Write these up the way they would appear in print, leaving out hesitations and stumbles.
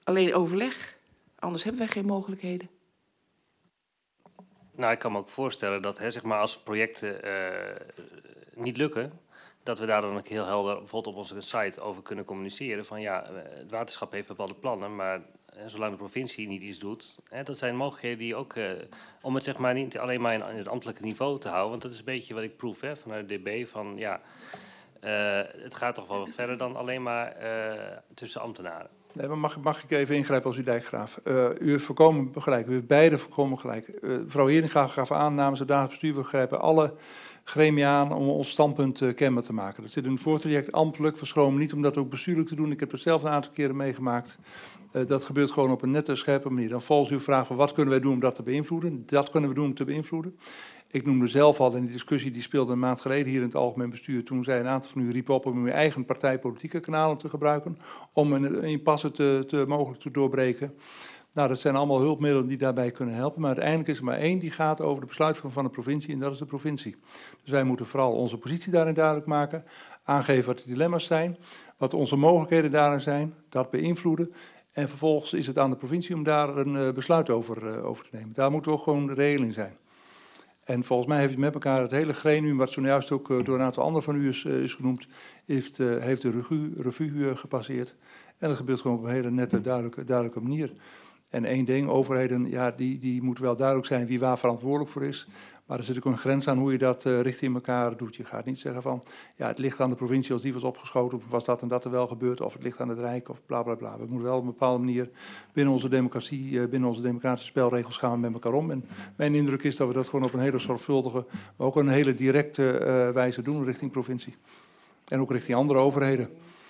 alleen overleg. Anders hebben wij geen mogelijkheden. Nou, ik kan me ook voorstellen dat zeg maar als projecten niet lukken, dat we daar dan ook heel helder bijvoorbeeld op onze site over kunnen communiceren. Van ja, het waterschap heeft bepaalde plannen, maar zolang de provincie niet iets doet, dat zijn mogelijkheden die ook, om het zeg maar niet alleen maar in het ambtelijke niveau te houden, want dat is een beetje wat ik proef vanuit DB, van ja, het gaat toch wel wat verder dan alleen maar tussen ambtenaren. Nee, maar mag ik even ingrijpen als u dijkgraaf? U heeft volkomen gelijk, u heeft beide volkomen gelijk. Mevrouw Heringa gaf aan namens het dagelijks bestuur, we grijpen alle gremia aan om ons standpunt kenbaar te maken. Dat zit in een voortraject ambtelijk, verschroom niet om dat ook bestuurlijk te doen. Ik heb het zelf een aantal keren meegemaakt. Dat gebeurt gewoon op een nette, scherpe manier. Dan volgt uw vraag van wat kunnen wij doen om dat te beïnvloeden? Dat kunnen we doen om te beïnvloeden. Ik noemde zelf al in die discussie, die speelde een maand geleden hier in het algemeen bestuur. Toen zei een aantal van u riepen op om uw eigen partijpolitieke kanalen te gebruiken. Om een impasse mogelijk te doorbreken. Nou, dat zijn allemaal hulpmiddelen die daarbij kunnen helpen. Maar uiteindelijk is er maar één die gaat over de besluitvorming van de provincie en dat is de provincie. Dus wij moeten vooral onze positie daarin duidelijk maken. Aangeven wat de dilemma's zijn. Wat onze mogelijkheden daarin zijn. Dat beïnvloeden. En vervolgens is het aan de provincie om daar een besluit over te nemen. Daar moeten we ook gewoon reëel in zijn. En volgens mij heeft u met elkaar het hele gremium, wat zojuist ook door een aantal anderen van u is genoemd, heeft de revue gepasseerd. En dat gebeurt gewoon op een hele nette, duidelijke manier. En één ding, overheden, ja, die moeten wel duidelijk zijn wie waar verantwoordelijk voor is. Maar er zit ook een grens aan hoe je dat richting elkaar doet. Je gaat niet zeggen van, ja, het ligt aan de provincie als die was opgeschoten, of was dat en dat er wel gebeurd, of het ligt aan het Rijk, of bla bla bla. We moeten wel op een bepaalde manier binnen onze democratie, binnen onze democratische spelregels gaan we met elkaar om. En mijn indruk is dat we dat gewoon op een hele zorgvuldige, maar ook een hele directe wijze doen richting provincie. En ook richting andere overheden.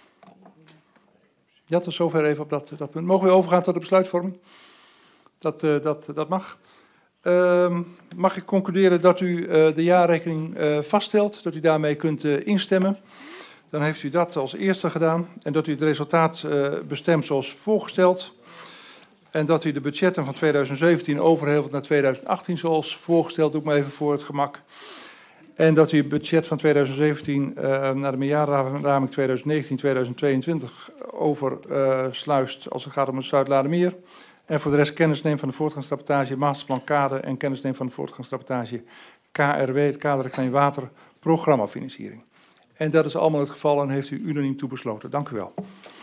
Ja, tot zover even op dat punt. Mogen we overgaan tot de besluitvorming? Dat mag. Mag ik concluderen dat u de jaarrekening vaststelt, dat u daarmee kunt instemmen? Dan heeft u dat als eerste gedaan en dat u het resultaat bestemt zoals voorgesteld. En dat u de budgetten van 2017 overhevelt naar 2018 zoals voorgesteld, doe ik maar even voor het gemak. En dat u het budget van 2017 naar de meerjarenraming 2019-2022 oversluist als het gaat om het Zuid-Ladermeer. En voor de rest kennis neemt van de voortgangsrapportage Masterplan Kader en kennis neemt van de voortgangsrapportage KRW, het kaderrichtlijn water, programmafinanciering. En dat is allemaal het geval en heeft u unaniem toe besloten. Dank u wel.